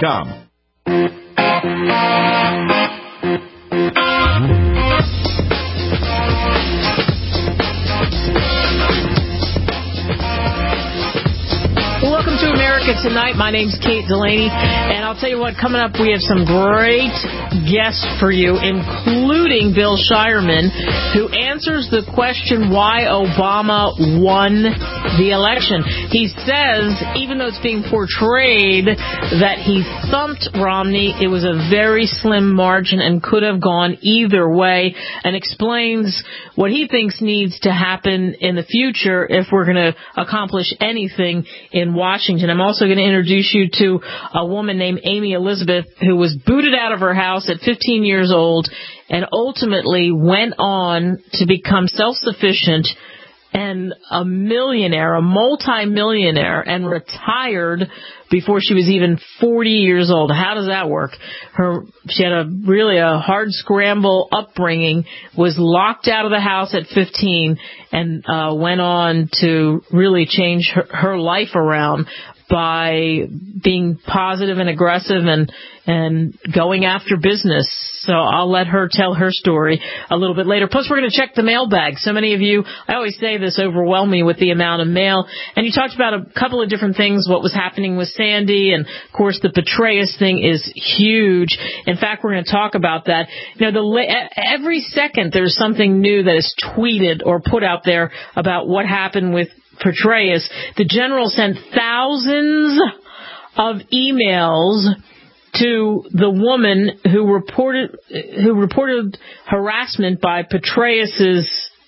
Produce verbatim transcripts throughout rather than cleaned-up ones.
com. Welcome to America Tonight. My name's Kate Delaney, and I'll tell you what, coming up, we have some great guests for you, including Bill Shireman, who answers the question why Obama won the election. He says, even though it's being portrayed that he thumped Romney, it was a very slim margin and could have gone either way, and explains what he thinks needs to happen in the future if we're going to accomplish anything in Washington. I'm also going to introduce you to a woman named Amy Elizabeth, who was booted out of her house at fifteen years old and ultimately went on to become self-sufficient and a millionaire, a multi-millionaire, and retired before she was even forty years old. How does that work? Her, she had a really a hard scramble upbringing, was locked out of the house at fifteen, and uh, went on to really change her, her life around by being positive and aggressive and and going after business. So I'll let her tell her story a little bit later. Plus, we're going to check the mailbag. So many of you, I always say this, overwhelm me with the amount of mail. And you talked about a couple of different things, what was happening with Sandy, and, of course, the Petraeus thing is huge. In fact, we're going to talk about that. You know, the every second there's something new that is tweeted or put out there about what happened with Petraeus. The general sent thousands of emails to the woman who reported who reported harassment by Petraeus's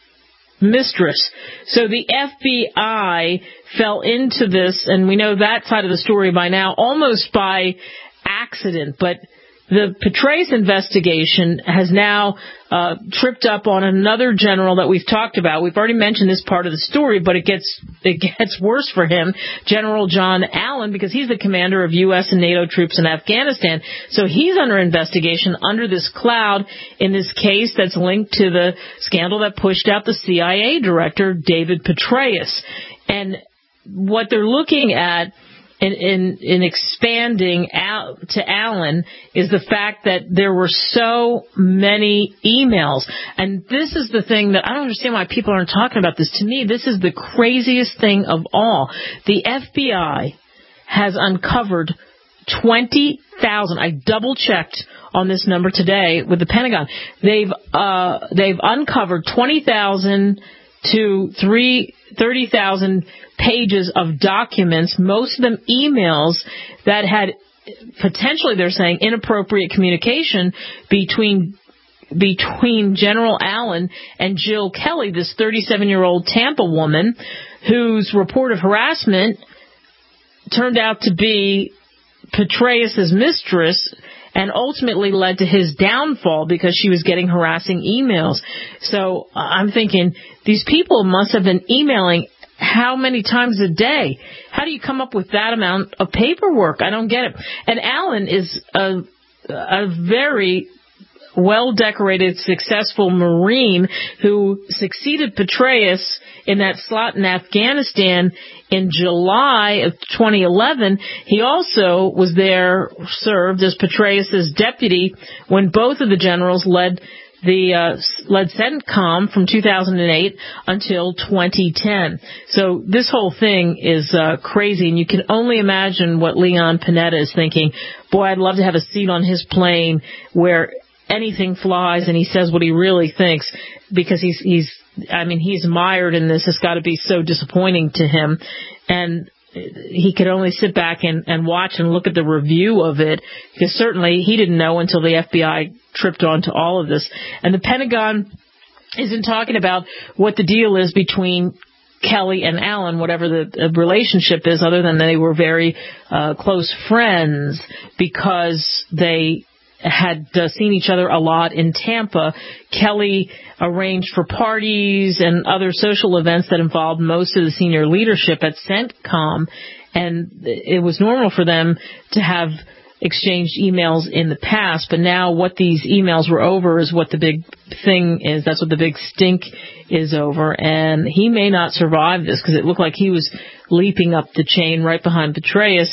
mistress. So the F B I fell into this, and we know that side of the story by now, almost by accident. But the Petraeus investigation has now uh, tripped up on another general that we've talked about. We've already mentioned this part of the story, but it gets it gets worse for him, General John Allen, because he's the commander of U S and NATO troops in Afghanistan. So he's under investigation under this cloud in this case that's linked to the scandal that pushed out the C I A director, David Petraeus. And what they're looking at In, in, in expanding out to Allen is the fact that there were so many emails. And this is the thing that I don't understand why people aren't talking about this. To me, this is the craziest thing of all. The F B I has uncovered twenty thousand. I double-checked on this number today with the Pentagon. They've, uh, they've uncovered twenty thousand to thirty thousand pages of documents, most of them emails that had potentially, they're saying, inappropriate communication between between General Allen and Jill Kelly, this thirty-seven-year-old Tampa woman whose report of harassment turned out to be Petraeus's mistress, and ultimately led to his downfall because she was getting harassing emails. So uh, I'm thinking, these people must have been emailing how many times a day? How do you come up with that amount of paperwork? I don't get it. And Allen is a, a very well-decorated, successful Marine who succeeded Petraeus in that slot in Afghanistan in July of twenty eleven. He also was there, served as Petraeus's deputy when both of the generals led the uh, led CENTCOM from two thousand eight until twenty ten. So this whole thing is uh, crazy, and you can only imagine what Leon Panetta is thinking. Boy, I'd love to have a seat on his plane where anything flies and he says what he really thinks, because he's he's I mean he's mired in this. It's got to be so disappointing to him, and he could only sit back and, and watch and look at the review of it, because certainly he didn't know until the F B I tripped onto all of this. And the Pentagon isn't talking about what the deal is between Kelly and Allen, whatever the relationship is, other than they were very uh, close friends because they had uh, seen each other a lot in Tampa. Kelly arranged for parties and other social events that involved most of the senior leadership at CENTCOM, and it was normal for them to have exchanged emails in the past, but now what these emails were over is what the big thing is. That's what the big stink is over, and he may not survive this, because it looked like he was leaping up the chain right behind Petraeus.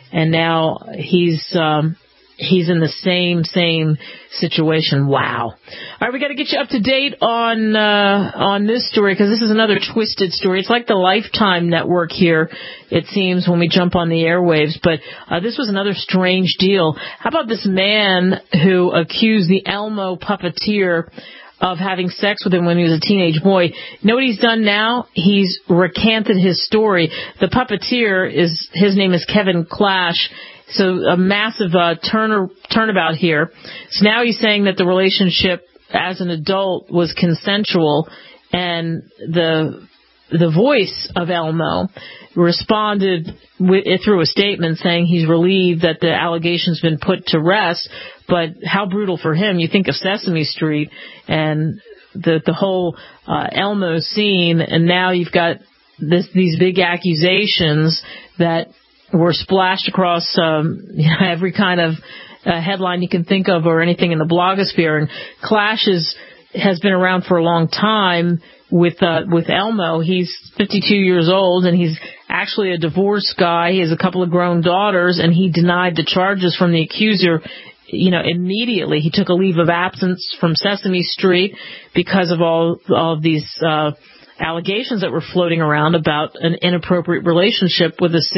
and now he's um, he's in the same same situation. Wow. All right, we got to get you up to date on uh, on this story, because this is another twisted story. It's like the Lifetime network here, it seems, when we jump on the airwaves. But uh, this was another strange deal. How about this man who accused the Elmo puppeteer of having sex with him when he was a teenage boy? You know what he's done now? He's recanted his story. The puppeteer, is his name is Kevin Clash. So a massive uh, turn turnabout here. So now he's saying that the relationship as an adult was consensual, and the the voice of Elmo responded with, through a statement saying he's relieved that the allegation's been put to rest. But how brutal for him. You think of Sesame Street and the the whole uh, Elmo scene, and now you've got this these big accusations that were splashed across um, you know, every kind of uh, headline you can think of, or anything in the blogosphere. And Clash is, has been around for a long time with uh, with Elmo. He's fifty-two years old, and he's actually a divorced guy. He has a couple of grown daughters, and he denied the charges from the accuser, you know, immediately. He took a leave of absence from Sesame Street because of all, all of these uh allegations that were floating around about an inappropriate relationship with a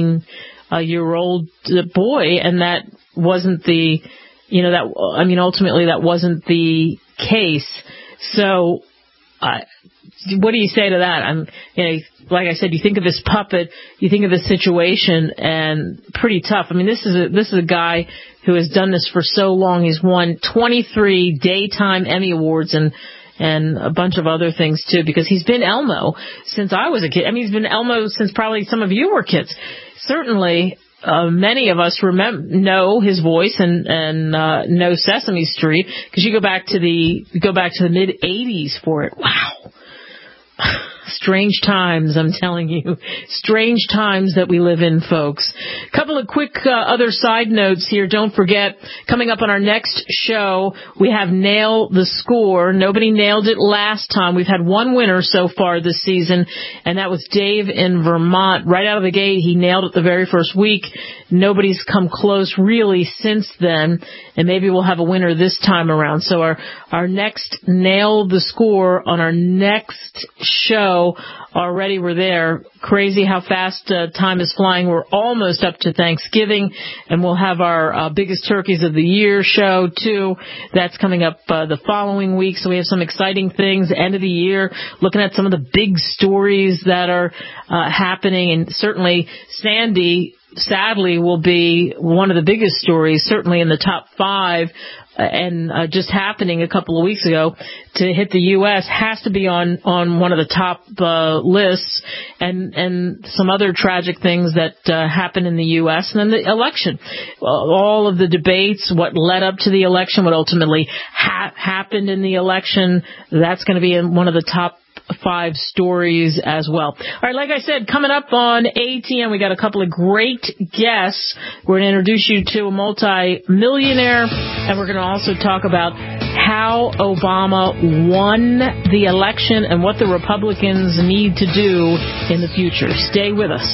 sixteen-year-old boy, and that wasn't the, you know, that, I mean, ultimately that wasn't the case. So, uh, what do you say to that? I'm, you know, like I said, you think of this puppet, you think of this situation, and pretty tough. I mean, this is a, this is a guy who has done this for so long. He's won twenty-three daytime Emmy Awards, and and a bunch of other things, too, because he's been Elmo since I was a kid. I mean, he's been Elmo since probably some of you were kids. Certainly, uh, many of us remember, know his voice and, and uh, know Sesame Street, because you go back to the go back to the mid-eighties for it. Wow. Strange times, I'm telling you. Strange times that we live in, folks. A couple of quick uh, other side notes here. Don't forget, coming up on our next show, we have Nail the Score. Nobody nailed it last time. We've had one winner so far this season, and that was Dave in Vermont. Right out of the gate, he nailed it the very first week. Nobody's come close really since then, and maybe we'll have a winner this time around. So our, our next Nail the Score on our next show, already we're there. Crazy how fast uh, time is flying. We're almost up to Thanksgiving, and we'll have our uh, Biggest Turkeys of the Year show, too. That's coming up uh, the following week, so we have some exciting things. End of the year, looking at some of the big stories that are uh, happening, and certainly Sandy, sadly, will be one of the biggest stories, certainly in the top five, uh, and uh, just happening a couple of weeks ago to hit the U S has to be on, on one of the top uh, lists, and, and some other tragic things that uh, happen in the U S, and then the election. All of the debates, what led up to the election, what ultimately ha- happened in the election, that's going to be in one of the top five stories as well. All right, like I said, coming up on A T M, we got a couple of great guests. We're going to introduce you to a multi-millionaire, and we're going to also talk about how Obama won the election and what the Republicans need to do in the future. Stay with us.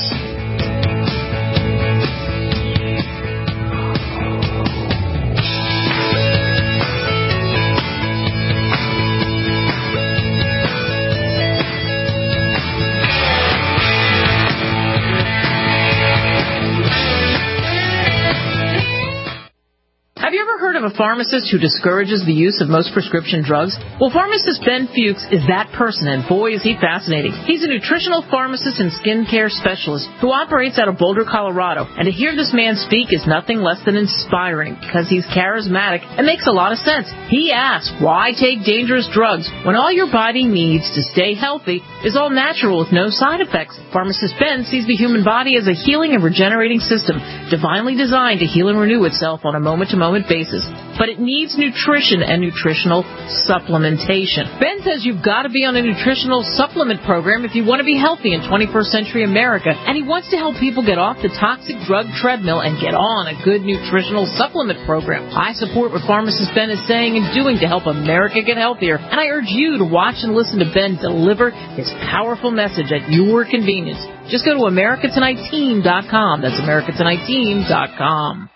Of a pharmacist who discourages the use of most prescription drugs? Well, pharmacist Ben Fuchs is that person, and boy, is he fascinating. He's a nutritional pharmacist and skincare specialist who operates out of Boulder, Colorado. And to hear this man speak is nothing less than inspiring, because he's charismatic and makes a lot of sense. He asks, why take dangerous drugs when all your body needs to stay healthy is all natural with no side effects? Pharmacist Ben sees the human body as a healing and regenerating system, divinely designed to heal and renew itself on a moment-to-moment basis. prices, but it needs nutrition and nutritional supplementation. Ben says you've got to be on a nutritional supplement program if you want to be healthy in twenty-first century America, and he wants to help people get off the toxic drug treadmill and get on a good nutritional supplement program. I support what pharmacist Ben is saying and doing to help America get healthier, and I urge you to watch and listen to Ben deliver his powerful message at your convenience. Just go to America Tonight Team dot com. That's America Tonight Team dot com.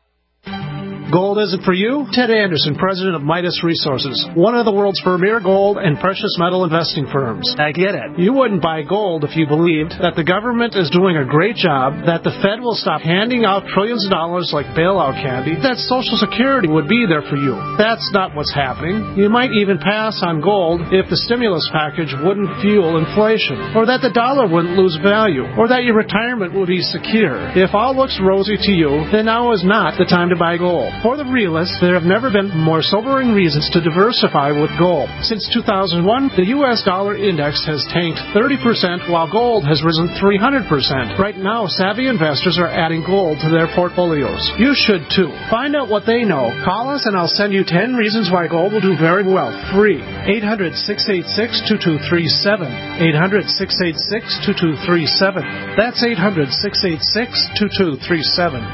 Gold isn't for you? Ted Anderson, president of Midas Resources, one of the world's premier gold and precious metal investing firms. I get it. You wouldn't buy gold if you believed that the government is doing a great job, that the Fed will stop handing out trillions of dollars like bailout candy, that Social Security would be there for you. That's not what's happening. You might even pass on gold if the stimulus package wouldn't fuel inflation, or that the dollar wouldn't lose value, or that your retirement would be secure. If all looks rosy to you, then now is not the time to buy gold. For the realists, there have never been more sobering reasons to diversify with gold. Since two thousand one, the U S dollar index has tanked thirty percent while gold has risen three hundred percent. Right now, savvy investors are adding gold to their portfolios. You should too. Find out what they know. Call us and I'll send you ten reasons why gold will do very well. Free. eight hundred, six eight six, two two three seven. eight hundred, six eight six, two two three seven. That's eight hundred, six eight six, two two three seven.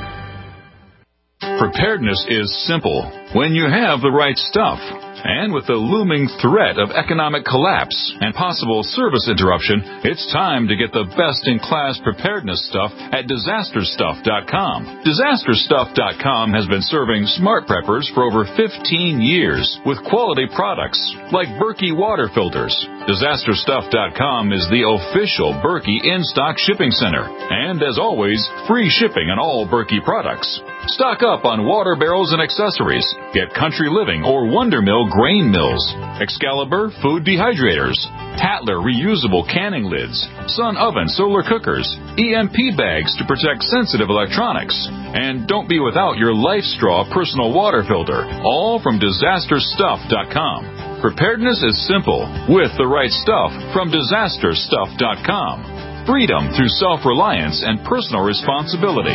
Preparedness is simple when you have the right stuff. And with the looming threat of economic collapse and possible service interruption, it's time to get the best-in-class preparedness stuff at disaster stuff dot com. disaster stuff dot com has been serving smart preppers for over fifteen years with quality products like Berkey water filters. disaster stuff dot com is the official Berkey in-stock shipping center. And as always, free shipping on all Berkey products. Stock up on water barrels and accessories. Get Country Living or Wonder Mill grain mills, Excalibur food dehydrators, Tatler reusable canning lids, Sun oven solar cookers, E M P bags to protect sensitive electronics, and don't be without your Life Straw personal water filter, all from disaster stuff dot com. Preparedness is simple with the right stuff from disaster stuff dot com. Freedom through self-reliance and personal responsibility.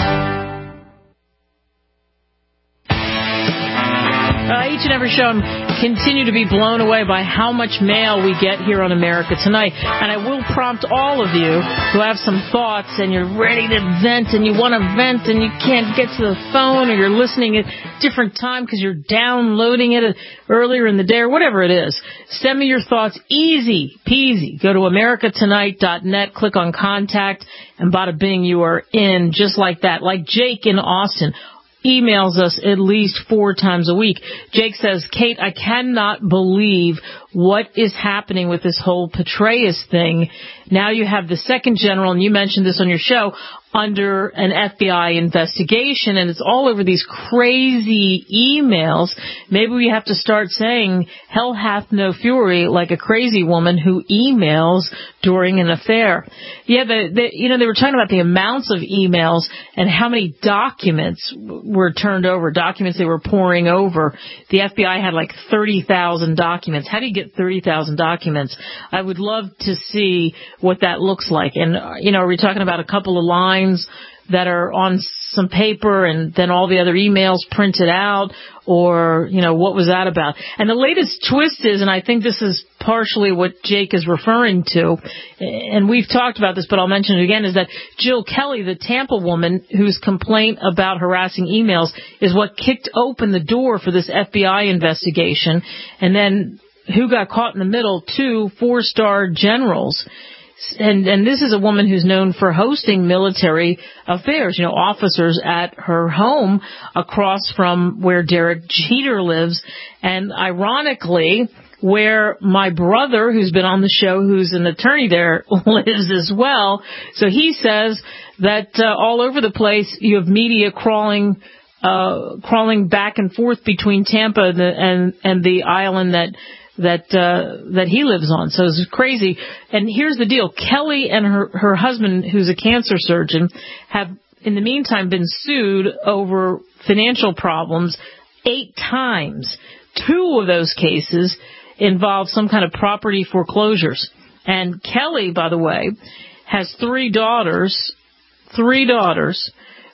Uh, each and every show, I'm continue to be blown away by how much mail we get here on America Tonight. And I will prompt all of you who have some thoughts and you're ready to vent and you want to vent and you can't get to the phone or you're listening at a different time because you're downloading it earlier in the day or whatever it is. Send me your thoughts. Easy peasy. Go to America Tonight dot net, click on Contact, and bada bing, you are in just like that. Like Jake in Austin emails us at least four times a week. Jake says, Kate, I cannot believe what is happening with this whole Petraeus thing. Now you have the second general, and you mentioned this on your show, under an F B I investigation, and it's all over these crazy emails. Maybe we have to start saying, hell hath no fury, like a crazy woman who emails during an affair. Yeah, the, the, you know, they were talking about the amounts of emails and how many documents were turned over, documents they were pouring over. The F B I had like thirty thousand documents. How do you get thirty thousand documents? I would love to see what that looks like. And, you know, are we talking about a couple of lines that are on some paper and then all the other emails printed out? Or, you know, what was that about? And the latest twist is, and I think this is partially what Jake is referring to, and we've talked about this, but I'll mention it again, is that Jill Kelly, the Tampa woman whose complaint about harassing emails is what kicked open the door for this F B I investigation. And then who got caught in the middle? Two four-star generals. And, and this is a woman who's known for hosting military affairs, you know, officers at her home across from where Derek Jeter lives. And ironically, where my brother, who's been on the show, who's an attorney there, lives as well. So he says that uh, all over the place you have media crawling uh, crawling back and forth between Tampa and the, and, and the island that that uh, that he lives on. So it's crazy. And here's the deal. Kelly and her, her husband, who's a cancer surgeon, have in the meantime been sued over financial problems eight times. Two of those cases involve some kind of property foreclosures. And Kelly, by the way, has three daughters, three daughters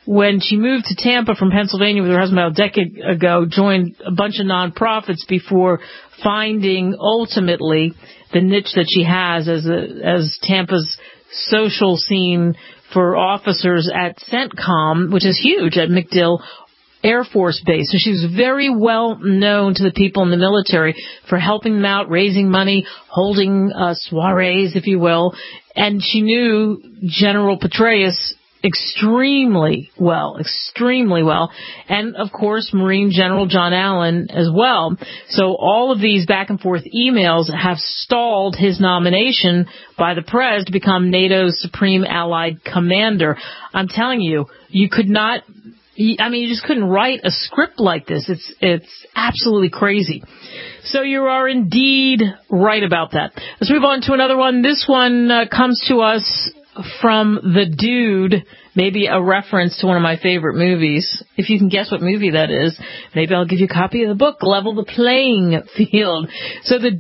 when she moved to Tampa from Pennsylvania with her husband about a decade ago, joined a bunch of nonprofits before finding ultimately the niche that she has as a, as Tampa's social scene for officers at CENTCOM, which is huge at MacDill Air Force Base. So she was very well known to the people in the military for helping them out, raising money, holding uh, soirees, if you will. And she knew General Petraeus extremely well, extremely well. And, of course, Marine General John Allen as well. So all of these back and forth emails have stalled his nomination by the Prez to become NATO's Supreme Allied Commander. I'm telling you, you could not, I mean, you just couldn't write a script like this. It's, it's absolutely crazy. So you are indeed right about that. Let's move on to another one. This one uh, comes to us from The Dude, maybe a reference to one of my favorite movies. If you can guess what movie that is, maybe I'll give you a copy of the book, Level the Playing Field. So The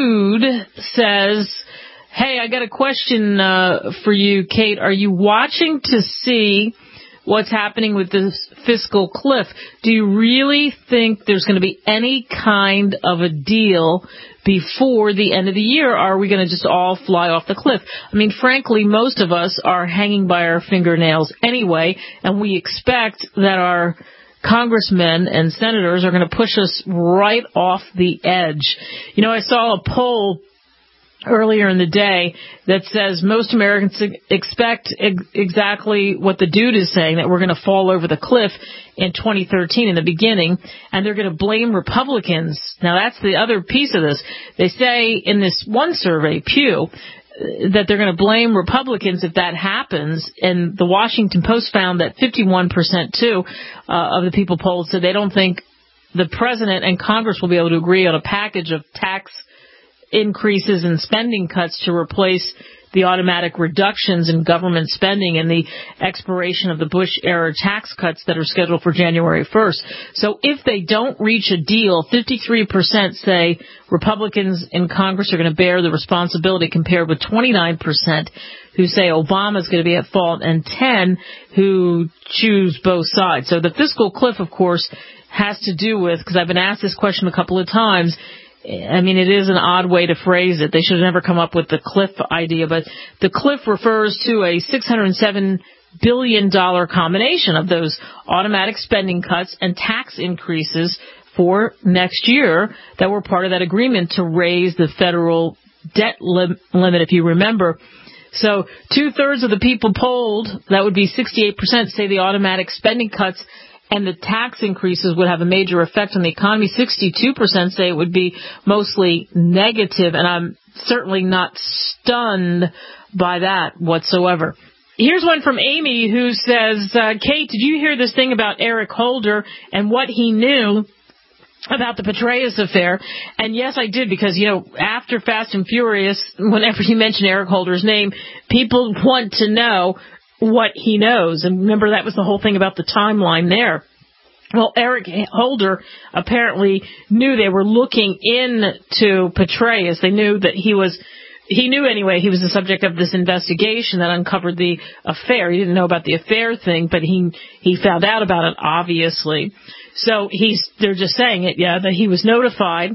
Dude says, hey, I got a question uh, for you, Kate. Are you watching to see what's happening with this fiscal cliff? Do you really think there's going to be any kind of a deal before the end of the year? Are we going to just all fly off the cliff? I mean, frankly, most of us are hanging by our fingernails anyway, and we expect that our congressmen and senators are going to push us right off the edge. You know, I saw a poll earlier in the day that says most Americans expect ex- exactly what the dude is saying, that we're going to fall over the cliff in twenty thirteen in the beginning, and they're going to blame Republicans. Now, that's the other piece of this. They say in this one survey, Pew, that they're going to blame Republicans if that happens, and the Washington Post found that fifty-one percent, too, uh, of the people polled said they don't think the president and Congress will be able to agree on a package of tax increases and spending cuts to replace the automatic reductions in government spending and the expiration of the Bush-era tax cuts that are scheduled for January first. So if they don't reach a deal, fifty-three percent say Republicans in Congress are going to bear the responsibility, compared with twenty-nine percent who say Obama is going to be at fault, and ten who choose both sides. So the fiscal cliff, of course, has to do with, because I've been asked this question a couple of times, I mean, it is an odd way to phrase it. They should have never come up with the cliff idea, but the cliff refers to a six hundred seven billion dollars combination of those automatic spending cuts and tax increases for next year that were part of that agreement to raise the federal debt lim- limit, if you remember. So two-thirds of the people polled, that would be sixty-eight percent, say the automatic spending cuts and the tax increases would have a major effect on the economy. sixty-two percent say it would be mostly negative, and I'm certainly not stunned by that whatsoever. Here's one from Amy who says, uh, Kate, did you hear this thing about Eric Holder and what he knew about the Petraeus affair? And yes, I did, because, you know, after Fast and Furious, whenever you mention Eric Holder's name, people want to know what he knows. And remember, that was the whole thing about the timeline there. Well, Eric Holder apparently knew they were looking into Petraeus. They knew that he was, he knew anyway, he was the subject of this investigation that uncovered the affair. He didn't know about the affair thing, but he, he found out about it, obviously. So he's, they're just saying it, yeah, that he was notified,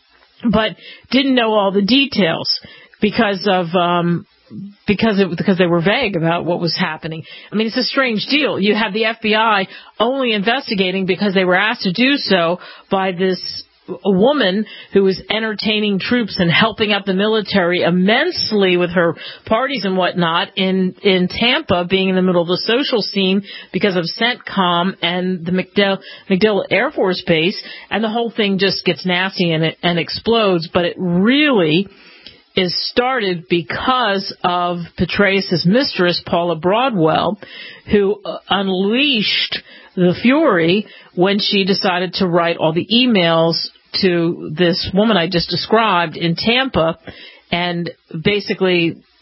but didn't know all the details because of, um, because it, because they were vague about what was happening. I mean, it's a strange deal. You have the F B I only investigating because they were asked to do so by this a woman who was entertaining troops and helping out the military immensely with her parties and whatnot in, in Tampa, being in the middle of the social scene because of CENTCOM and the MacDill, MacDill Air Force Base, and the whole thing just gets nasty and, it, and explodes, but it really is started because of Petraeus' mistress, Paula Broadwell, who uh, unleashed the fury when she decided to write all the emails to this woman I just described in Tampa, and basically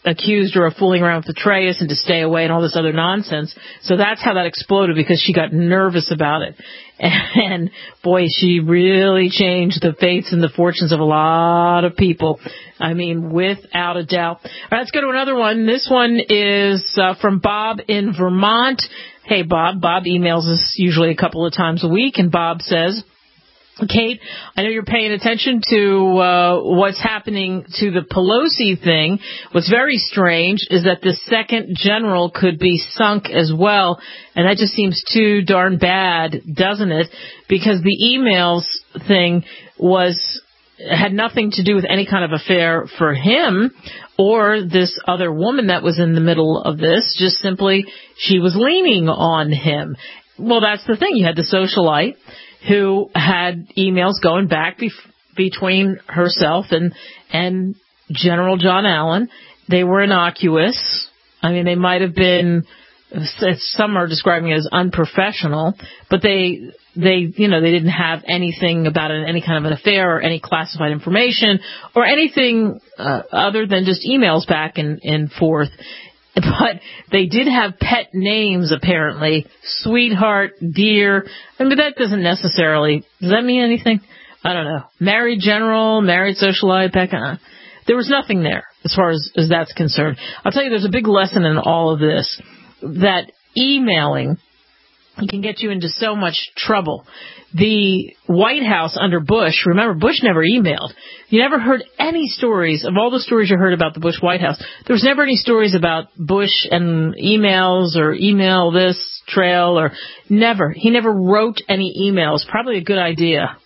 accused her of fooling around with Petraeus and to stay away and all this other nonsense. So that's how that exploded, because she got nervous about it. And, boy, she really changed the fates and the fortunes of a lot of people. I mean, without a doubt. All right, let's go to another one. This one is uh, from Bob in Vermont. Hey, Bob. Bob emails us usually a couple of times a week, and Bob says, Kate, I know you're paying attention to uh, what's happening to the Pelosi thing. What's very strange is that the second general could be sunk as well, and that just seems too darn bad, doesn't it? Because the emails thing was had nothing to do with any kind of affair for him or this other woman that was in the middle of this. Just simply, she was leaning on him. Well, that's the thing. You had the socialite who had emails going back bef- between herself and and General John Allen. They were innocuous. I mean, they might have been, some are describing it as unprofessional, but they, they, you know, they didn't have anything about it, any kind of an affair or any classified information or anything uh, other than just emails back and, and forth. But they did have pet names, apparently. Sweetheart, dear. I mean, that doesn't necessarily, does that mean anything? I don't know. Married general, married socialite, back on. There was nothing there as far as, as that's concerned. I'll tell you, there's a big lesson in all of this, that emailing can get you into so much trouble. The White House under Bush, remember, Bush never emailed. You never heard any stories, of all the stories you heard about the Bush White House, there was never any stories about Bush and emails or email this trail or never. He never wrote any emails. Probably a good idea.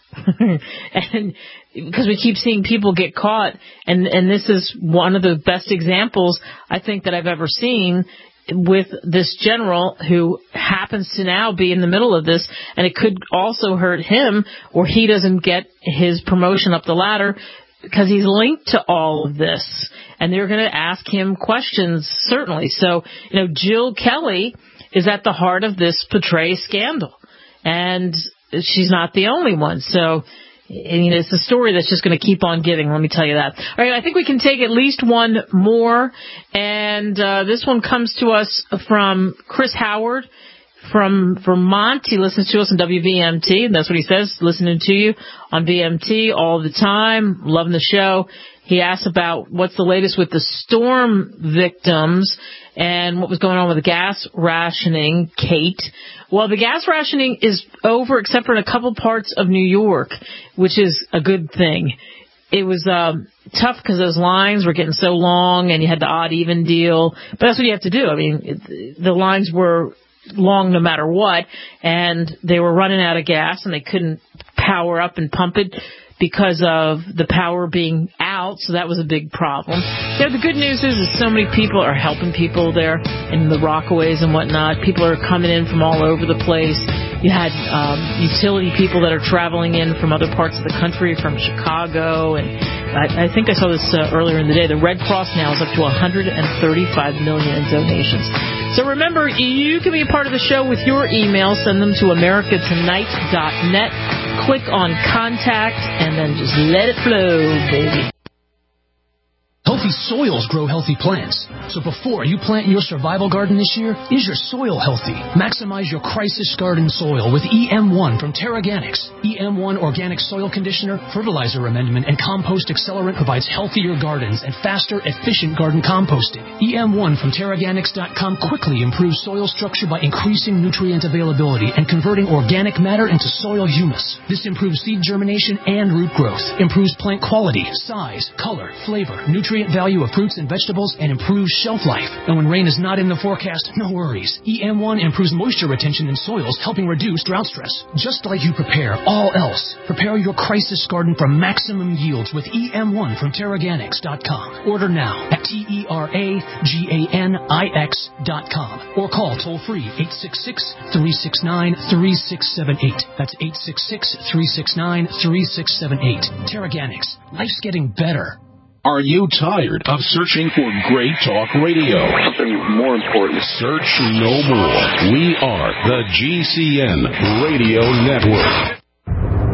And because we keep seeing people get caught, and, and this is one of the best examples I think that I've ever seen with this general who happens to now be in the middle of this, and it could also hurt him, or he doesn't get his promotion up the ladder because he's linked to all of this, and they're going to ask him questions, certainly. So, you know, Jill Kelly is at the heart of this Petraeus scandal, and she's not the only one. So, I mean, it's a story that's just going to keep on giving, let me tell you that. All right, I think we can take at least one more, and uh, this one comes to us from Chris Howard from Vermont. He listens to us on W V M T, and that's what he says, listening to you on V M T all the time, loving the show. He asks about what's the latest with the storm victims and what was going on with the gas rationing, Kate. Well, the gas rationing is over except for in a couple parts of New York, which is a good thing. It was um, tough because those lines were getting so long and you had the odd-even deal. But that's what you have to do. I mean, it, the lines were long no matter what, and they were running out of gas and they couldn't power up and pump it because of the power being out, so that was a big problem. You know, the good news is, is so many people are helping people there in the Rockaways and whatnot. People are coming in from all over the place. You had um, utility people that are traveling in from other parts of the country, from Chicago, and I, I think I saw this uh, earlier in the day. The Red Cross now is up to one hundred thirty-five million dollars in donations. So remember, you can be a part of the show with your email. Send them to america tonight dot net. Click on contact and then just let it flow, baby. Healthy soils grow healthy plants. So before you plant your survival garden this year, is your soil healthy? Maximize your crisis garden soil with E M one from Terraganics. E M one Organic Soil Conditioner, Fertilizer Amendment, and Compost Accelerant provides healthier gardens and faster, efficient garden composting. E M one from Terraganics dot com quickly improves soil structure by increasing nutrient availability and converting organic matter into soil humus. This improves seed germination and root growth, improves plant quality, size, color, flavor, nutrient value of fruits and vegetables, and improves shelf life. And when rain is not in the forecast, no worries. E M one improves moisture retention in soils, helping reduce drought stress. Just like you prepare all else, prepare your crisis garden for maximum yields with E M one from Terraganics dot com. Order now at T E R A G A N I X dot com or call toll-free eight six six, three six nine, three six seven eight. That's eight six six, three six nine, three six seven eight. Terraganics. Life's getting better. Are you tired of searching for great talk radio? Something more important. Search no more. We are the G C N Radio Network.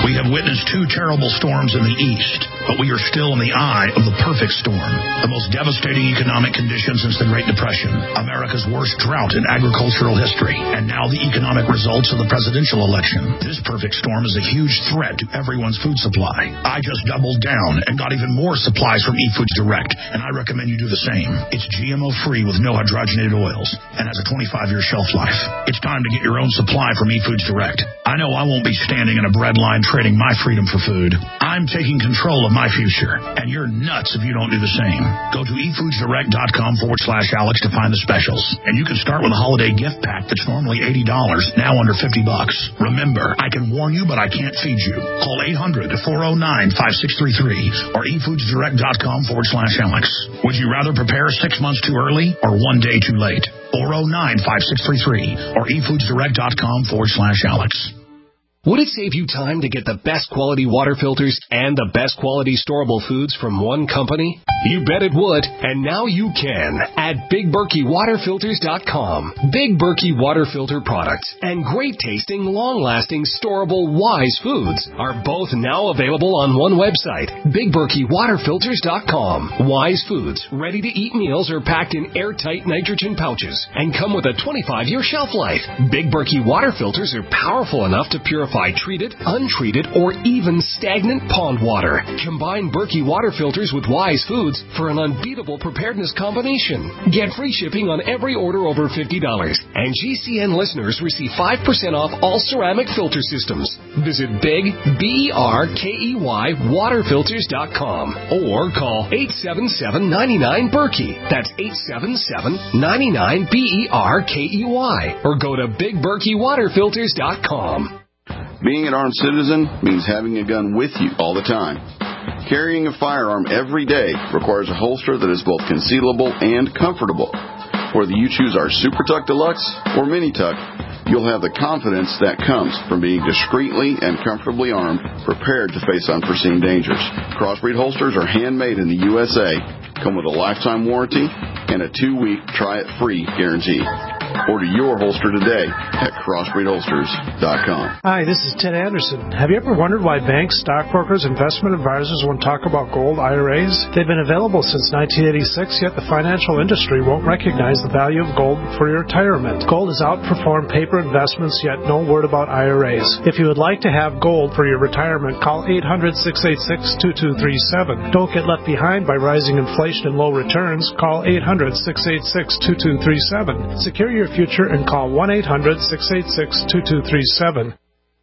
We have witnessed two terrible storms in the east, but we are still in the eye of the perfect storm. The most devastating economic conditions since the Great Depression, America's worst drought in agricultural history, and now the economic results of the presidential election. This perfect storm is a huge threat to everyone's food supply. I just doubled down and got even more supplies from eFoods Direct, and I recommend you do the same. It's G M O-free with no hydrogenated oils and has a twenty-five year shelf life. It's time to get your own supply from eFoods Direct. I know I won't be standing in a bread line trading my freedom for food. I'm taking control of my future, and you're nuts if you don't do the same. Go to efoodsdirect.com forward slash Alex to find the specials. And you can start with a holiday gift pack that's normally eighty dollars, now under fifty bucks. Remember, I can warn you, but I can't feed you. Call eight hundred, four oh nine, five six three three or efoodsdirect.com forward slash Alex. Would you rather prepare six months too early or one day too late? four oh nine, five six three three or efoodsdirect.com forward slash Alex. Would it save you time to get the best quality water filters and the best quality storable foods from one company? You bet it would, and now you can at Big Berkey Water Filters dot com. Big Berkey Water Filter products and great tasting, long-lasting, storable Wise foods are both now available on one website, Big Berkey Water Filters dot com. Wise foods, ready-to-eat meals are packed in airtight nitrogen pouches and come with a twenty-five year shelf life. Big Berkey Water Filters are powerful enough to purify treated, untreated, or even stagnant pond water. Combine Berkey water filters with Wise foods for an unbeatable preparedness combination. Get free shipping on every order over fifty dollars. And G C N listeners receive five percent off all ceramic filter systems. Visit Big, B E R K E Y, water filters dot com or call eight seven seven, nine nine, Berkey. That's eight seven seven, nine nine, B E R K E Y. Or go to Big Berkey Water Filters dot com. Being an armed citizen means having a gun with you all the time. Carrying a firearm every day requires a holster that is both concealable and comfortable. Whether you choose our Super Tuck Deluxe or Mini Tuck, you'll have the confidence that comes from being discreetly and comfortably armed, prepared to face unforeseen dangers. Crossbreed holsters are handmade in the U S A, come with a lifetime warranty, and a two-week try-it-free guarantee. Order your holster today at crossbreed holsters dot com. Hi, this is Ted Anderson. Have you ever wondered why banks, stockbrokers, investment advisors won't talk about gold I R As? They've been available since nineteen eighty-six, yet the financial industry won't recognize the value of gold for your retirement. Gold has outperformed paper investments, yet no word about I R As. If you would like to have gold for your retirement, call eight hundred, six eight six, two two three seven. Don't get left behind by rising inflation and low returns. Call eight hundred, six eight six, two two three seven. Secure your future and call one eight hundred, six eight six, two two three seven.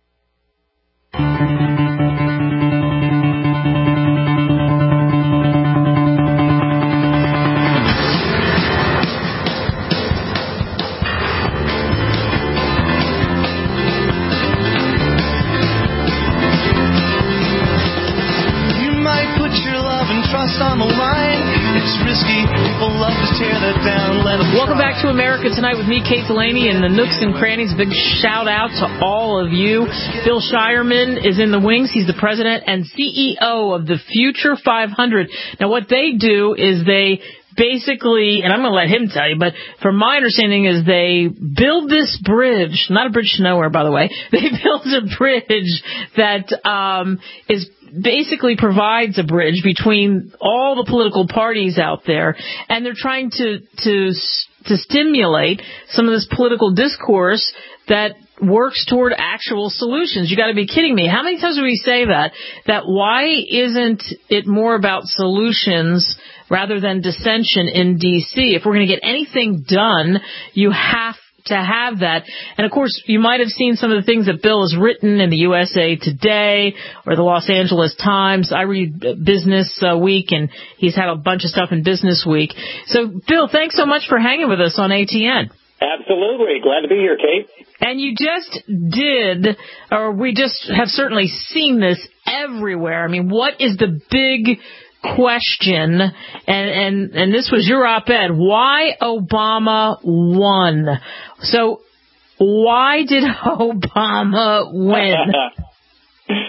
You might put your love and trust on the line. It's risky. People love to tear that down. Let them Welcome try. back to America Tonight with me, Kate Delaney, and the Nooks and Crannies. Big shout out to all of you. Bill Shireman is in the wings. He's the president and C E O of the Future five hundred. Now, what they do is they basically, and I'm going to let him tell you, but from my understanding is they build this bridge, not a bridge to nowhere, by the way. They build a bridge that um, is basically provides a bridge between all the political parties out there, and they're trying to to to stimulate some of this political discourse that works toward actual solutions. You got to be kidding me. How many times do we say that? That why isn't it more about solutions rather than dissension in D C? If we're going to get anything done, you have to have that. And of course, you might have seen some of the things that Bill has written in the U S A Today or the Los Angeles Times. I read Business Week, and he's had a bunch of stuff in Business Week. So, Bill, thanks so much for hanging with us on A T N. Absolutely. Glad to be here, Kate. And you just did, or we just have certainly seen this everywhere. I mean, what is the big question, and, and, and this was your op-ed, why Obama won? So why did Obama win? Well,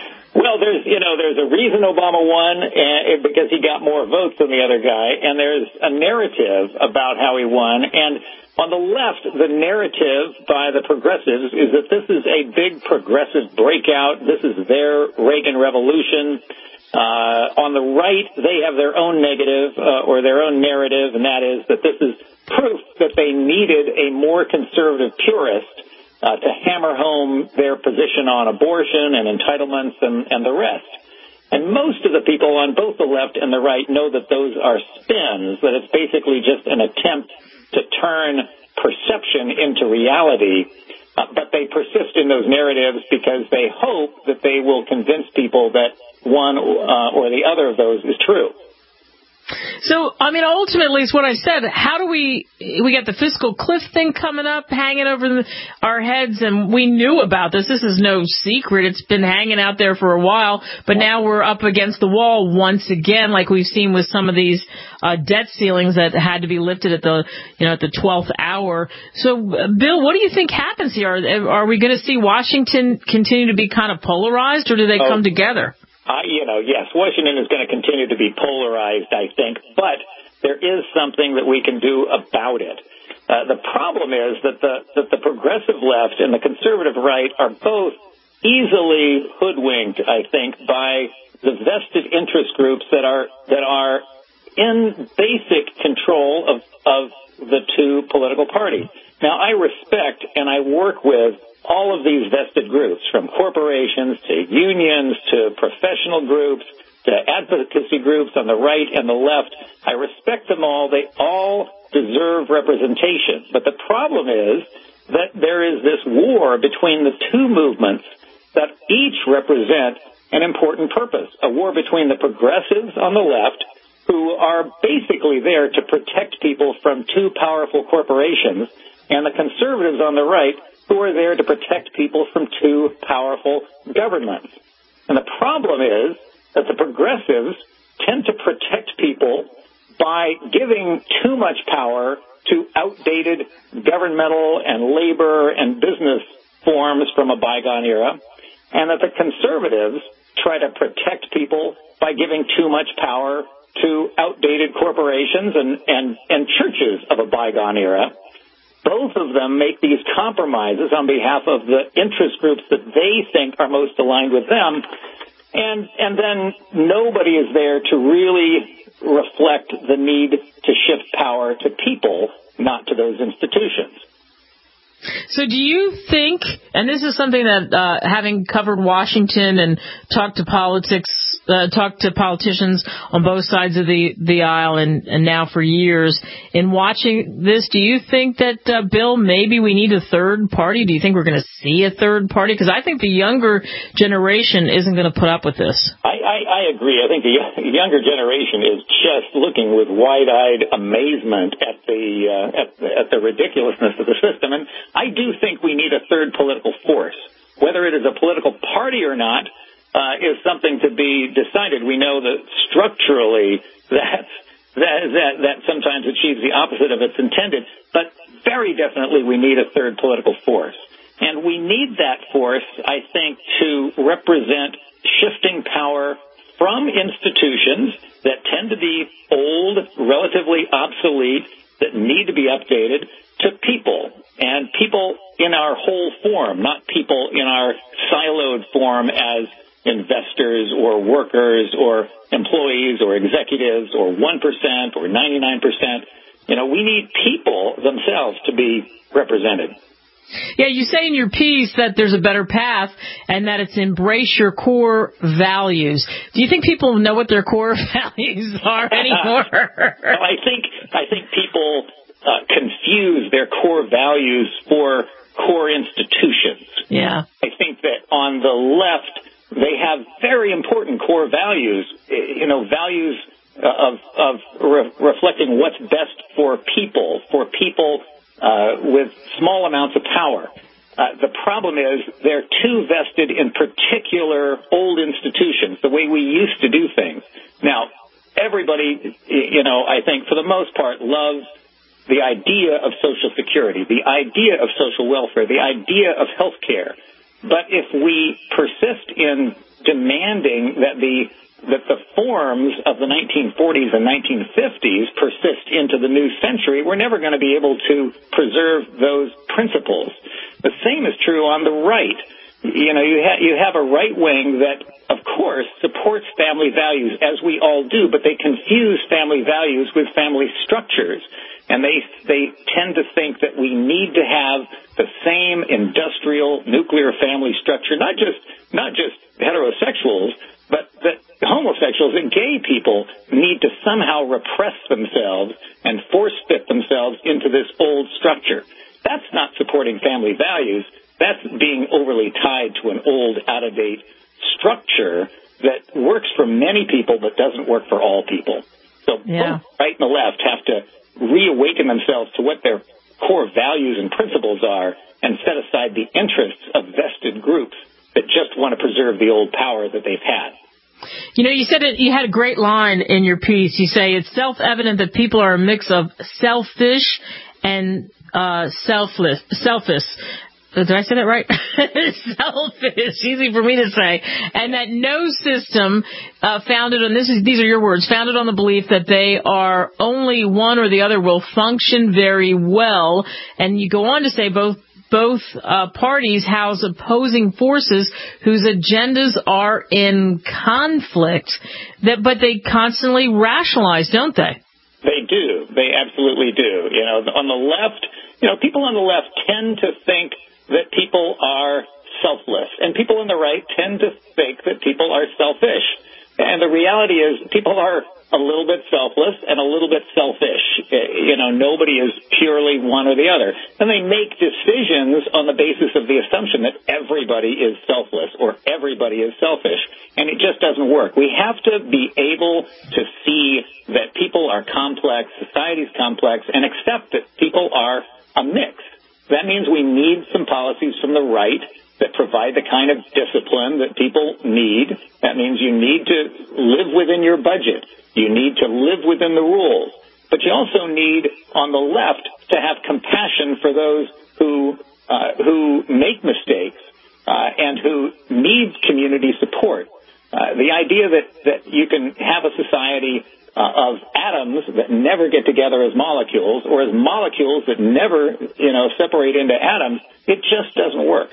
Well, there's, you know, there's a reason Obama won and, because he got more votes than the other guy, and there's a narrative about how he won. And on the left, the narrative by the progressives is that this is a big progressive breakout. This is their Reagan revolution. Uh, on the right, they have their own negative uh, or their own narrative, and that is that this is proof that they needed a more conservative purist Uh, to hammer home their position on abortion and entitlements and, and the rest. And most of the people on both the left and the right know that those are spins, that it's basically just an attempt to turn perception into reality. Uh, but they persist in those narratives because they hope that they will convince people that one uh, or the other of those is true. So, I mean, ultimately, it's what I said. How do we, we got the fiscal cliff thing coming up, hanging over the, our heads, and we knew about this. This is no secret. It's been hanging out there for a while, but now we're up against the wall once again, like we've seen with some of these uh, debt ceilings that had to be lifted at the, you know, at the twelfth hour. So, uh, Bill, what do you think happens here? Are, are we going to see Washington continue to be kind of polarized, or do they oh. come together? Uh, you know, yes, Washington is going to continue to be polarized, I think, but there is something that we can do about it. Uh, the problem is that the that the progressive left and the conservative right are both easily hoodwinked, I think, by the vested interest groups that are that are in basic control of of the two political parties. Now, I respect and I work with all of these vested groups, from corporations to unions to professional groups to advocacy groups on the right and the left. I respect them all. They all deserve representation. But the problem is that there is this war between the two movements that each represent an important purpose. A war between the progressives on the left, who are basically there to protect people from two powerful corporations, and the conservatives on the right, who are there to protect people from two powerful governments. And the problem is that the progressives tend to protect people by giving too much power to outdated governmental and labor and business forms from a bygone era, and that the conservatives try to protect people by giving too much power to outdated corporations and, and, and churches of a bygone era. Both of them make these compromises on behalf of the interest groups that they think are most aligned with them, and and then nobody is there to really reflect the need to shift power to people, not to those institutions. So do you think, and this is something that, uh, having covered Washington and talked to politics, uh, talked to politicians on both sides of the, the aisle and, and now for years, in watching this, do you think that, uh, Bill, maybe we need a third party? Do you think we're going to see a third party? Because I think the younger generation isn't going to put up with this. I, I, I agree. I think the younger generation is just looking with wide-eyed amazement at the, uh, at, at the ridiculousness of the system. And I do think we need a third political force. Whether it is a political party or not uh, is something to be decided. We know that structurally that, that, that, that sometimes achieves the opposite of its intended, but very definitely we need a third political force. And we need that force, I think, to represent shifting power from institutions that tend to be old, relatively obsolete, that need to be updated, to people, and people in our whole form, not people in our siloed form as investors or workers or employees or executives or one percent or ninety-nine percent. You know, we need people themselves to be represented. Yeah, you say in your piece that there's a better path and that it's embrace your core values. Do you think people know what their core values are anymore? Well, I think I think people uh, confuse their core values for core institutions. Yeah. I think that on the left, they have very important core values, you know, values of, of re- reflecting what's best for people, for people uh, with small amounts of power. Uh, the problem is they're too vested in particular old institutions, the way we used to do things. Now, everybody, you know, I think for the most part loves the idea of Social Security, the idea of social welfare, the idea of health care. But if we persist in demanding that the that the forms of the nineteen forties and nineteen fifties persist into the new century, we're never going to be able to preserve those principles. The same is true on the right. You know, you, ha- you have a right wing that, of course, supports family values, as we all do, but they confuse family values with family structures. And they they tend to think that we need to have the same industrial nuclear family structure, not just not just heterosexuals, but that homosexuals and gay people need to somehow repress themselves and force fit themselves into this old structure. That's not supporting family values. That's being overly tied to an old, out-of-date structure that works for many people but doesn't work for all people. So yeah. both right and the left have to reawaken themselves to what their core values and principles are and set aside the interests of vested groups that just want to preserve the old power that they've had. You know, you said it, you had a great line in your piece. You say it's self-evident that people are a mix of selfish and uh, selfless, selfish. Did I say that right? Selfish, easy for me to say. And that no system uh, founded on, this is, these are your words, founded on the belief that they are only one or the other will function very well. And you go on to say both Both uh, parties house opposing forces whose agendas are in conflict, that, but they constantly rationalize, don't they? They do. They absolutely do. You know, on the left, you know, people on the left tend to think that people are selfless, and people on the right tend to think that people are selfish. And the reality is people are a little bit selfless and a little bit selfish. You know, nobody is purely one or the other. And they make decisions on the basis of the assumption that everybody is selfless or everybody is selfish. And it just doesn't work. We have to be able to see that people are complex, society is complex, and accept that people are a mix. That means we need some policies from the right that provide the kind of discipline that people need. That means you need to live within your budget. You need to live within the rules. But you also need, on the left, to have compassion for those who uh, who make mistakes uh, and who need community support. Uh, the idea that, that you can have a society uh, of atoms that never get together as molecules, or as molecules that never, you know, separate into atoms, it just doesn't work.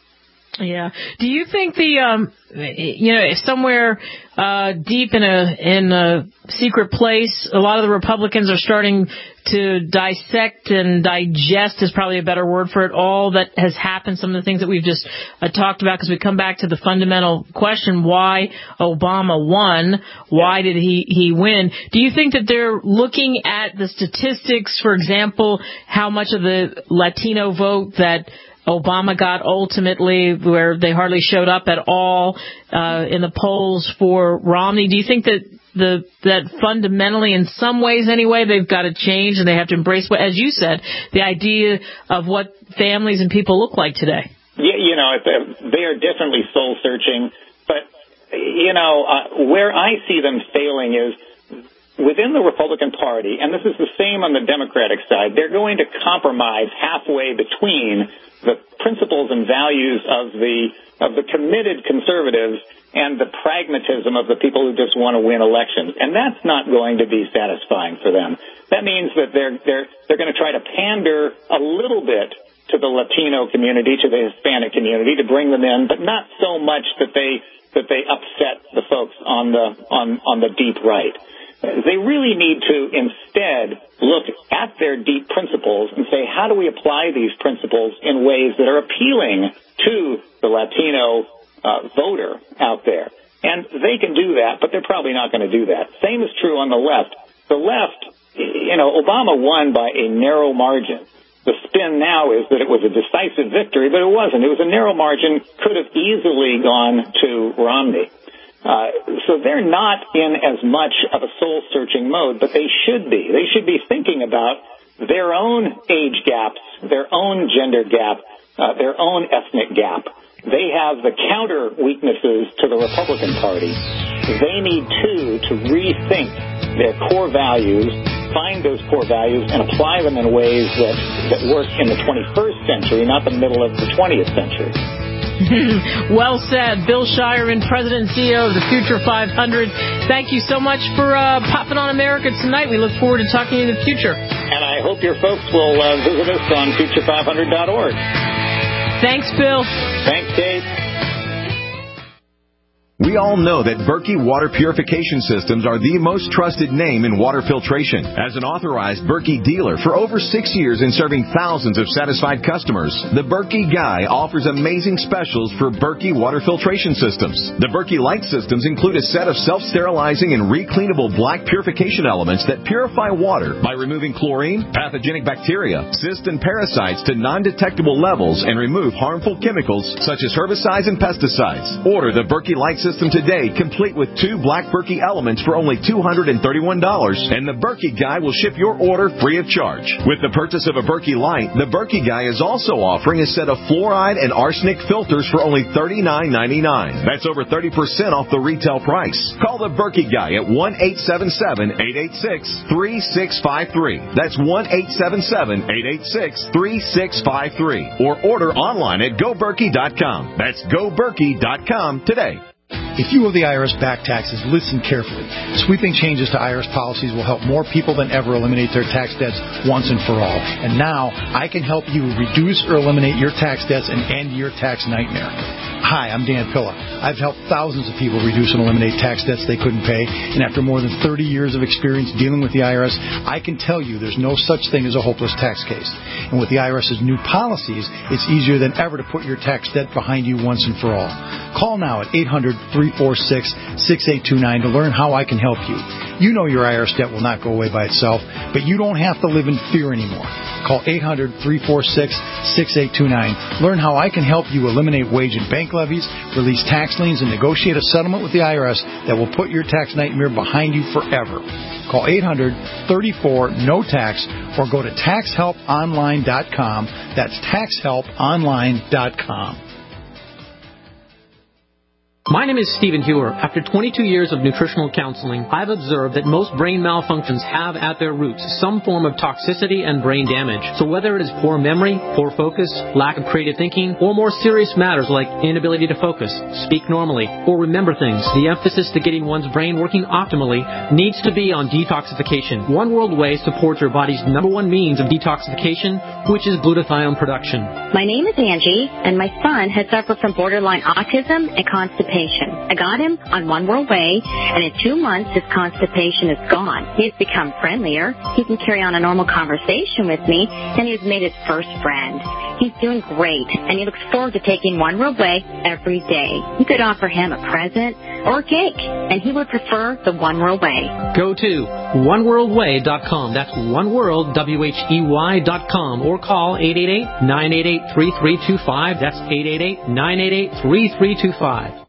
Yeah. Do you think the, um, you know, somewhere uh, deep in a in a secret place, a lot of the Republicans are starting to dissect and digest, is probably a better word for it, all that has happened, some of the things that we've just uh, talked about, because we come back to the fundamental question, why Obama won, why did he, he win? Do you think that they're looking at the statistics, for example, how much of the Latino vote that Obama got ultimately, where they hardly showed up at all uh, in the polls for Romney? Do you think that the that fundamentally, in some ways anyway, they've got to change and they have to embrace, what, as you said, the idea of what families and people look like today? Yeah, you know, they are definitely soul searching, but you know, uh, where I see them failing is within the Republican Party, and this is the same on the Democratic side. They're going to compromise halfway between the principles and values of the of the committed conservatives and the pragmatism of the people who just want to win elections. And that's not going to be satisfying for them. That means that they're they're they're going to try to pander a little bit to the Latino community, to the Hispanic community, to bring them in, but not so much that they that they upset the folks on the on on the deep right. They really need to instead look at their deep principles and say, how do we apply these principles in ways that are appealing to the Latino uh, voter out there? And they can do that, but they're probably not going to do that. Same is true on the left. The left, you know, Obama won by a narrow margin. The spin now is that it was a decisive victory, but it wasn't. It was a narrow margin, could have easily gone to Romney. Uh, so they're not in as much of a soul-searching mode, but they should be. They should be thinking about their own age gaps, their own gender gap, uh, their own ethnic gap. They have the counter weaknesses to the Republican Party. They need, too, to rethink their core values, find those core values, and apply them in ways that, that work in the twenty-first century, not the middle of the twentieth century. Well said. Bill Shireman, President and C E O of the Future five hundred. Thank you so much for uh, popping on America Tonight. We look forward to talking to you in the future. And I hope your folks will uh, visit us on future five hundred dot org. Thanks, Bill. Thanks, Kate. We all know that Berkey Water Purification Systems are the most trusted name in water filtration. As an authorized Berkey dealer for over six years and serving thousands of satisfied customers, the Berkey Guy offers amazing specials for Berkey Water Filtration Systems. The Berkey Light Systems include a set of self-sterilizing and recleanable black purification elements that purify water by removing chlorine, pathogenic bacteria, cysts, and parasites to non-detectable levels and remove harmful chemicals such as herbicides and pesticides. Order the Berkey Light System today, complete with two black Berkey elements for only two hundred thirty-one dollars, and the Berkey Guy will ship your order free of charge. With the purchase of a Berkey Light, the Berkey Guy is also offering a set of fluoride and arsenic filters for only thirty-nine ninety-nine. That's over thirty percent off the retail price. Call the Berkey Guy at one eight seven seven, eight eight six, three six five three. That's one eight seven seven, eight eight six, three six five three. Or order online at go berkey dot com. That's go berkey dot com today. If you owe the I R S back taxes, listen carefully. Sweeping changes to I R S policies will help more people than ever eliminate their tax debts once and for all. And now, I can help you reduce or eliminate your tax debts and end your tax nightmare. Hi, I'm Dan Pilla. I've helped thousands of people reduce and eliminate tax debts they couldn't pay, and after more than thirty years of experience dealing with the I R S, I can tell you there's no such thing as a hopeless tax case. And with the IRS's new policies, it's easier than ever to put your tax debt behind you once and for all. Call now at eight hundred, three four six, six eight two nine to learn how I can help you. You know your I R S debt will not go away by itself, but you don't have to live in fear anymore. Call eight hundred, three four six, six eight two nine. Learn how I can help you eliminate wage and bank levies, release tax liens, and negotiate a settlement with the I R S that will put your tax nightmare behind you forever. Call eight hundred, thirty-four, no tax or go to tax help online dot com. That's tax help online dot com. My name is Stephen Hewer. After twenty-two years of nutritional counseling, I've observed that most brain malfunctions have at their roots some form of toxicity and brain damage. So whether it is poor memory, poor focus, lack of creative thinking, or more serious matters like inability to focus, speak normally, or remember things, the emphasis to getting one's brain working optimally needs to be on detoxification. One World Whey supports your body's number one means of detoxification, which is glutathione production. My name is Angie, and my son has suffered from borderline autism and constipation. I got him on One World Whey, and in two months his constipation is gone. He has become friendlier. He can carry on a normal conversation with me, and he has made his first friend. He's doing great, and he looks forward to taking One World Whey every day. You could offer him a present or a cake, and he would prefer the One World Whey. Go to one world way dot com. That's one world, W H E Y dot com, or call eight eight eight, nine eight eight, three three two five. That's eight eight eight, nine eight eight, three three two five.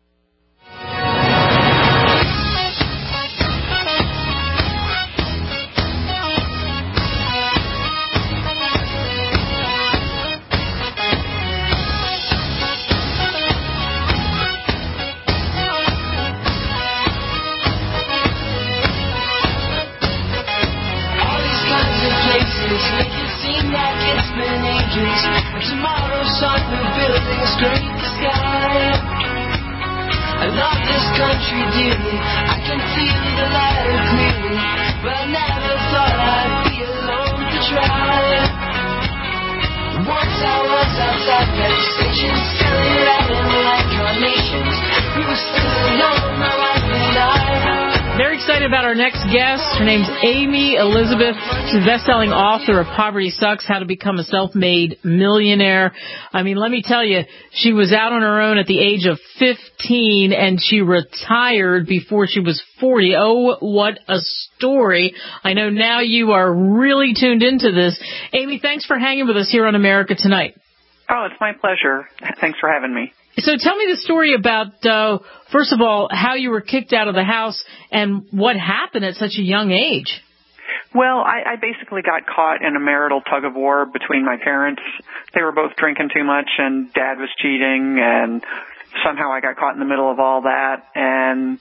Very excited about our next guest. Her name's Amy Elizabeth. She's a best-selling author of Poverty Sucks, How to Become a Self-Made Millionaire. I mean, let me tell you, she was out on her own at the age of fifteen, and she retired before she was forty. Oh, what a story. I know now you are really tuned into this. Amy, thanks for hanging with us here on America Tonight. Oh, it's my pleasure. Thanks for having me. So tell me the story about, uh, first of all, how you were kicked out of the house and what happened at such a young age. Well, I, I basically got caught in a marital tug-of-war between my parents. They were both drinking too much, and Dad was cheating, and somehow I got caught in the middle of all that. And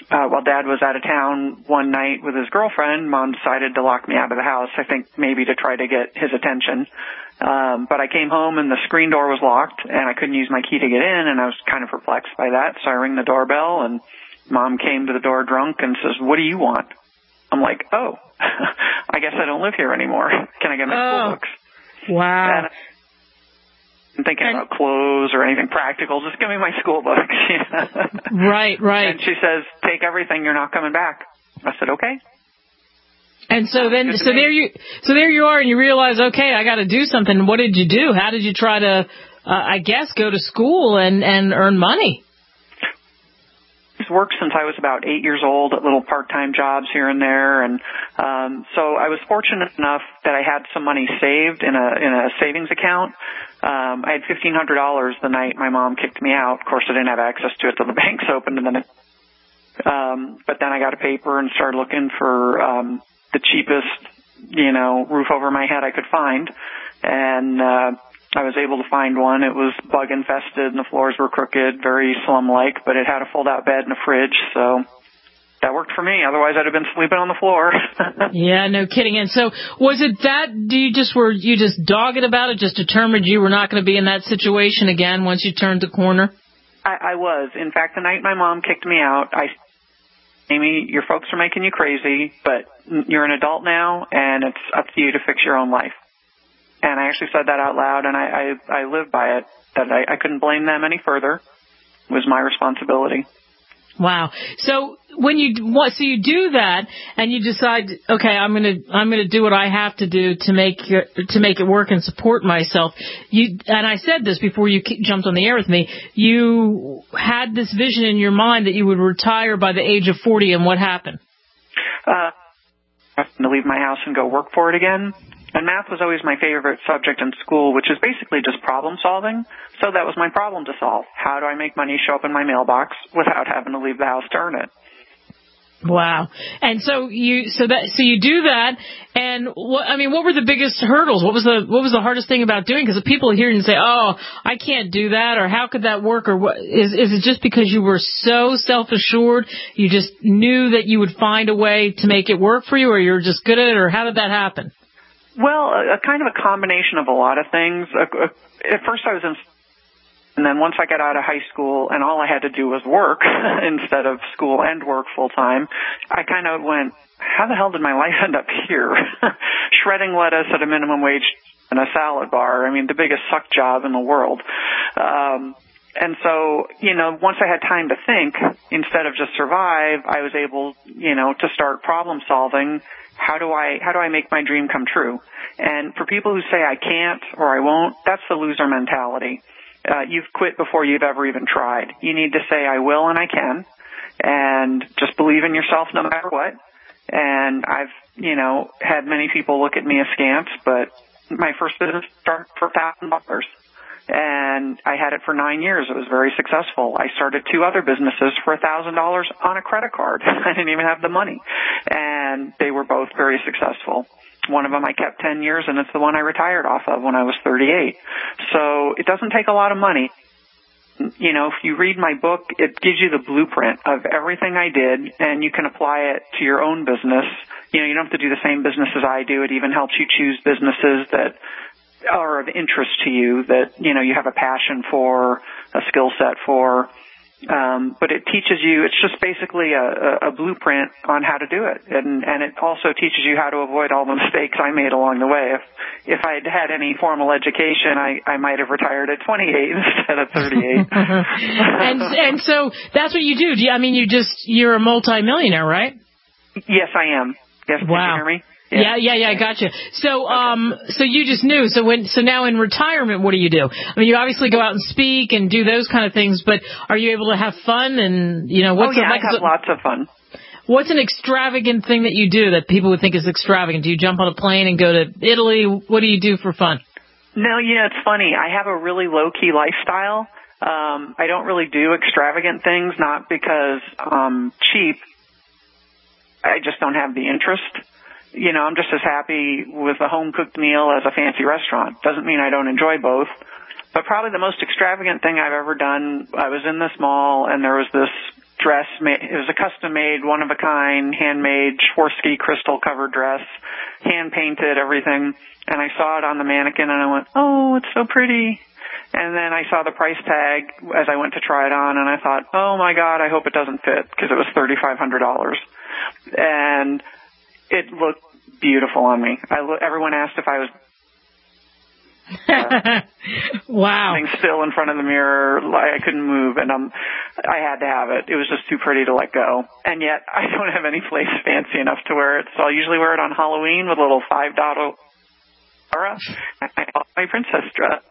uh, while Dad was out of town one night with his girlfriend, Mom decided to lock me out of the house, I think maybe to try to get his attention. Um, but I came home and the screen door was locked and I couldn't use my key to get in, and I was kind of perplexed by that. So I rang the doorbell and Mom came to the door drunk and says, "What do you want?" I'm like, "Oh, I guess I don't live here anymore. Can I get my oh. school books?" Wow. And I'm thinking and, about clothes or anything practical. Just give me my school books. Right, right. And she says, "Take everything. You're not coming back." I said, "Okay." And so then, so there you, so there you are, and you realize, okay, I got to do something. What did you do? How did you try to, uh, I guess, go to school and and earn money? I've worked since I was about eight years old at little part-time jobs here and there, and um, so I was fortunate enough that I had some money saved in a in a savings account. Um, I had fifteen hundred dollars the night my mom kicked me out. Of course, I didn't have access to it till the banks opened, and then, um, but then I got a paper and started looking for um, the cheapest, you know, roof over my head I could find, and uh, I was able to find one. It was bug infested and the floors were crooked, very slum-like, but it had a fold-out bed and a fridge, so that worked for me. Otherwise, I'd have been sleeping on the floor. Yeah, no kidding. And so, was it that? Do you just were you just dogged about it? Just determined you were not going to be in that situation again once you turned the corner? I, I was. In fact, the night my mom kicked me out, I, Amy, your folks are making you crazy, but you're an adult now, and it's up to you to fix your own life. And I actually said that out loud, and I I, I live by it. That I, I couldn't blame them any further. It was my responsibility. Wow. So when you what so you do that and you decide, okay, I'm going to I'm going to do what I have to do to make to make it work and support myself. You and I said this before you jumped on the air with me. You had this vision in your mind that you would retire by the age of forty, and what happened? Uh, I had to leave my house and go work for it again. And math was always my favorite subject in school, which is basically just problem solving. So that was my problem to solve. How do I make money show up in my mailbox without having to leave the house to earn it? Wow. And so you so that so you do that, and what I mean, what were the biggest hurdles? What was the what was the hardest thing about doing? Because people hear you and say, "Oh, I can't do that," or "How could that work?" Or what is is it just because you were so self-assured, you just knew that you would find a way to make it work for you, or you're just good at it, or how did that happen? Well, a, a kind of a combination of a lot of things. A, a, at first I was in, and then once I got out of high school and all I had to do was work instead of school and work full time, I kind of went, how the hell did my life end up here? Shredding lettuce at a minimum wage in a salad bar. I mean, the biggest suck job in the world. Um, and so, you know, once I had time to think, instead of just survive, I was able, you know, to start problem solving. How do I, how do I make my dream come true? And for people who say I can't or I won't, that's the loser mentality. Uh, you've quit before you've ever even tried. You need to say I will and I can, and just believe in yourself no matter what. And I've, you know, had many people look at me askance, but my first business started for a thousand dollars. And I had it for nine years. It was very successful. I started two other businesses for a thousand dollars on a credit card. I didn't even have the money. And they were both very successful. One of them I kept ten years, and it's the one I retired off of when I was thirty-eight. So it doesn't take a lot of money. You know, if you read my book, it gives you the blueprint of everything I did, and you can apply it to your own business. You know, you don't have to do the same business as I do. It even helps you choose businesses that are of interest to you, that, you know, you have a passion for, a skill set for. Um, but it teaches you, it's just basically a, a, a blueprint on how to do it. And, and it also teaches you how to avoid all the mistakes I made along the way. If, if I'd had any formal education, I, I might have retired at twenty-eight instead of thirty-eight. and, and so that's what you do. do you, I mean, you just, you're a multimillionaire, right? Yes, I am. Yes, wow. Can you hear me? Yeah, yeah, yeah, I gotcha. So, um, so you just knew. So when, so now in retirement, what do you do? I mean, you obviously go out and speak and do those kind of things, but are you able to have fun? And, you know, what's oh, yeah, it like? I have lots of fun. What's an extravagant thing that you do that people would think is extravagant? Do you jump on a plane and go to Italy? What do you do for fun? No, you know, it's funny. I have a really low-key lifestyle. Um, I don't really do extravagant things, not because I'm cheap. I just don't have the interest. You know, I'm just as happy with a home-cooked meal as a fancy restaurant. Doesn't mean I don't enjoy both. But probably the most extravagant thing I've ever done, I was in this mall, and there was this dress. It was a custom-made, one-of-a-kind, handmade Swarovski crystal-covered dress, hand-painted, everything. And I saw it on the mannequin, and I went, oh, it's so pretty. And then I saw the price tag as I went to try it on, and I thought, oh, my God, I hope it doesn't fit, because it was thirty-five hundred dollars. And it looked beautiful on me. I lo- everyone asked if I was uh, wow. sitting still in front of the mirror. I couldn't move, and um, I had to have it. It was just too pretty to let go. And yet I don't have any place fancy enough to wear it, so I'll usually wear it on Halloween with a little five-dollar my princess dress.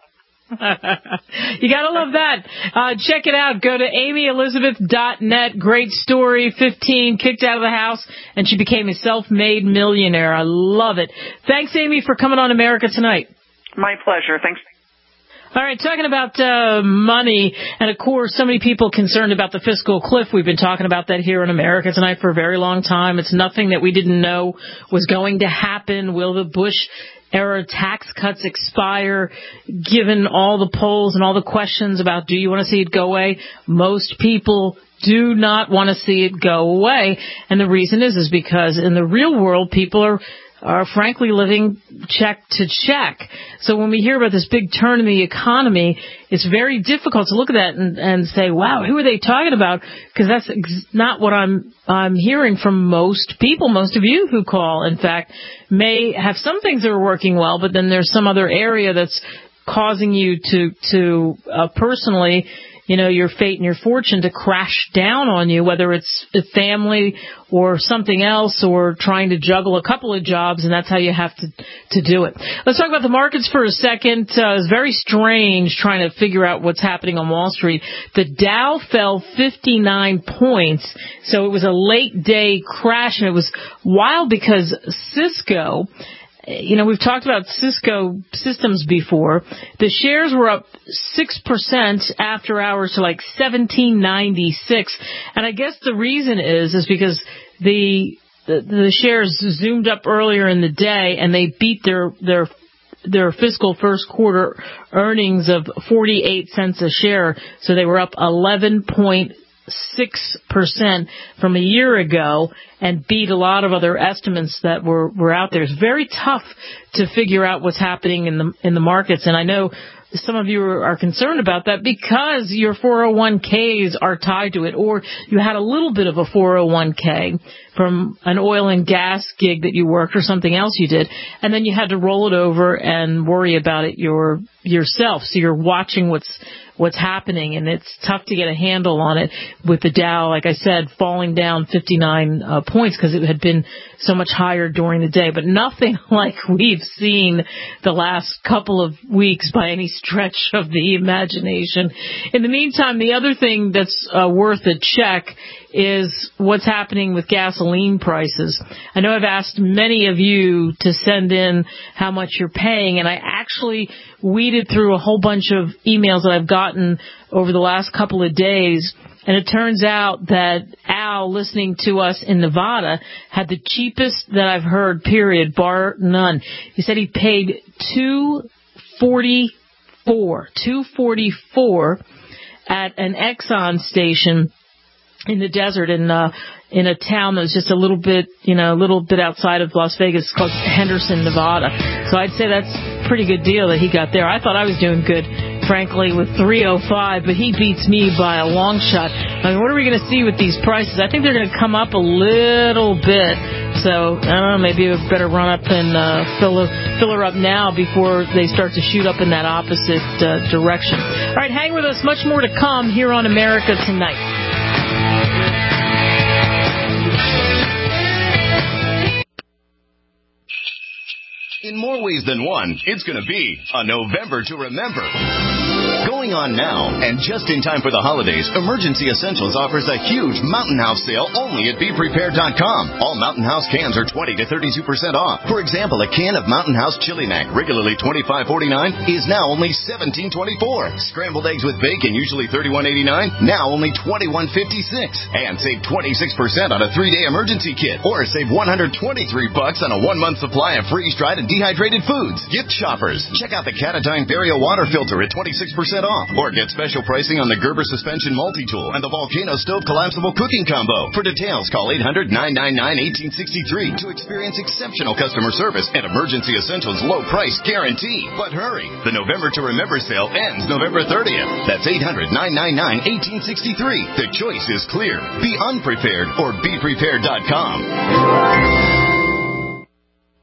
You gotta love that. Uh, check it out. Go to amy elizabeth dot net. Great story. fifteen, kicked out of the house, and she became a self-made millionaire. I love it. Thanks, Amy, for coming on America Tonight. My pleasure. Thanks. All right, talking about uh, money, and of course, so many people concerned about the fiscal cliff. We've been talking about that here in America Tonight for a very long time. It's nothing that we didn't know was going to happen. Will the Bush era tax cuts expire, given all the polls and all the questions about do you want to see it go away? Most people do not want to see it go away. And the reason is, is because in the real world, people are are frankly living check to check. So when we hear about this big turn in the economy, it's very difficult to look at that and, and say, wow, who are they talking about? Because that's ex- not what I'm I'm hearing from most people, most of you who call. In fact, may have some things that are working well, but then there's some other area that's causing you to, to uh, personally, you know, your fate and your fortune to crash down on you, whether it's a family or something else, or trying to juggle a couple of jobs, and that's how you have to to do it. Let's talk about the markets for a second. Uh, it's very strange trying to figure out what's happening on Wall Street. The Dow fell fifty-nine points, so it was a late day crash, and it was wild because Cisco, you know, we've talked about Cisco Systems before. The shares were up six percent after hours to like seventeen ninety-six. And I guess the reason is, is because the, the, the shares zoomed up earlier in the day and they beat their, their, their fiscal first quarter earnings of forty-eight cents a share. So they were up eleven point six percent from a year ago and beat a lot of other estimates that were, were out there. It's very tough to figure out what's happening in the in the markets, and I know some of you are concerned about that because your four oh one k's are tied to it, or you had a little bit of a four oh one k from an oil and gas gig that you worked or something else you did, and then you had to roll it over and worry about it your yourself. So you're watching what's what's happening, and it's tough to get a handle on it with the Dow, like I said, falling down fifty-nine uh, points because it had been so much higher during the day, but nothing like we've seen the last couple of weeks by any stretch of the imagination. In the meantime, the other thing that's uh, worth a check is what's happening with gasoline prices. I know I've asked many of you to send in how much you're paying, and I actually weeded through a whole bunch of emails that I've gotten over the last couple of days, and it turns out that Al, listening to us in Nevada, had the cheapest that I've heard, period, bar none. He said he paid two forty-four, two forty-four at an Exxon station in the desert in uh, in a town that was just a little bit, you know, a little bit outside of Las Vegas, called Henderson, Nevada. So I'd say that's a pretty good deal that he got there. I thought I was doing good, frankly, with three oh five, but he beats me by a long shot. I mean, what are we going to see with these prices? I think they're going to come up a little bit. So, I don't know, maybe we better run up and uh, fill, her, fill her up now before they start to shoot up in that opposite uh, direction. All right, hang with us. Much more to come here on America Tonight. In more ways than one, it's going to be a November to remember. Going on now, and just in time for the holidays, Emergency Essentials offers a huge Mountain House sale only at be prepared dot com. All Mountain House cans are twenty to thirty-two percent off. For example, a can of Mountain House Chili Mac, regularly twenty-five forty-nine, is now only seventeen twenty-four. Scrambled eggs with bacon, usually thirty-one eighty-nine, now only twenty-one fifty-six. And save twenty-six percent on a three-day emergency kit, or save one hundred twenty-three bucks on a one-month supply of freeze-dried and dehydrated foods. Gift shoppers, check out the Catadine Vario water filter at twenty-six percent off. Or get special pricing on the Gerber Suspension Multi-Tool and the Volcano Stove Collapsible Cooking Combo. For details, call eight hundred, nine nine nine, one eight six three to experience exceptional customer service and Emergency Essentials low price guarantee. But hurry, the November to Remember sale ends November thirtieth. That's eight hundred, nine nine nine, one eight six three. The choice is clear. Be unprepared or be prepared dot com.